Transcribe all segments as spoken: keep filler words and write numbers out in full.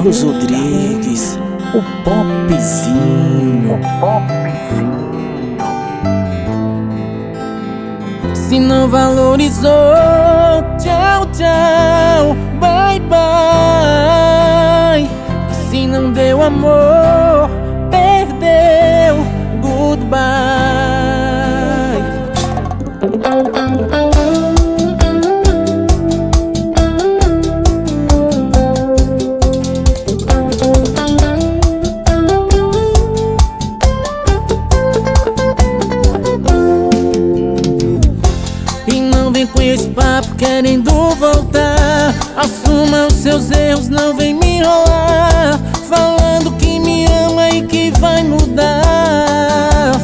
Carlos Rodrigues, o popzinho. Se não valorizou, tchau, tchau, bye, bye. E se não deu amor, perdeu, goodbye. Com esse papo querendo voltar, assuma os seus erros, não vem me enrolar, falando que me ama e que vai mudar.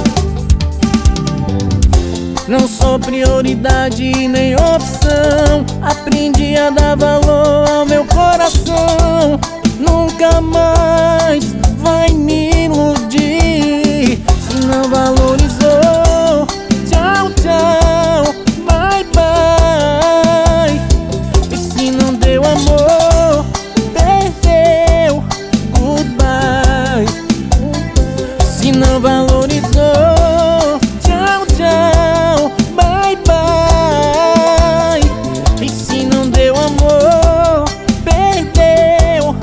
Não sou prioridade nem opção, aprendi a dar valor ao meu coração. Nunca mais vai me iludir. Se não valorizou, tchau, tchau, bye, bye. E se não deu amor, perdeu, goodbye. Se não valorizou, tchau, tchau, bye, bye. E se não deu amor, perdeu,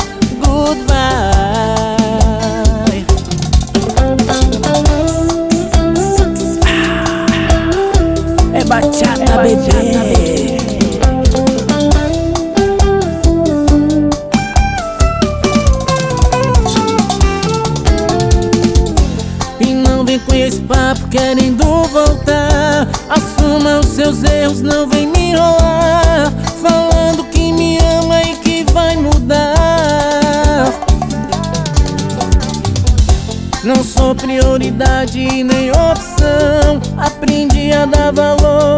goodbye. É bachata, bebê. E não vem com esse papo querendo voltar, assuma os seus erros, não vem me enrolar, falando que me ama e que vai mudar. Não sou prioridade nem opção, aprendi a dar valor